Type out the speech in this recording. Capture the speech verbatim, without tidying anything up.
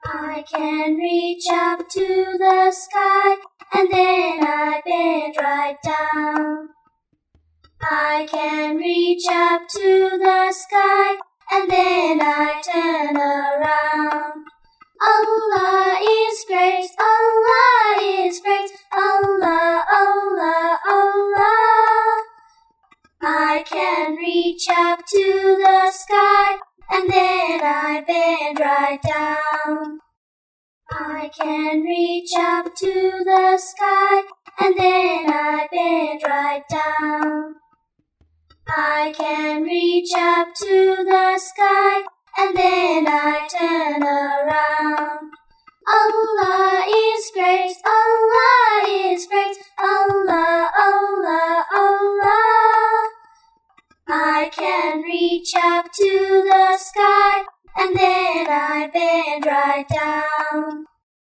I can reach up to the sky, and then I bend right down. I can reach up to the sky, and then I turn around. Allah is great, Allah is great, Allah, Allah, Allah. I can reach up to the sky, and then I bend right down. I can reach up to the sky, and then I bend right down. I can reach up to the sky, and then I turn around. Allah is great, Allah is great, Allah, Allah, Allah. I can reach up to the sky, and then I bend right down.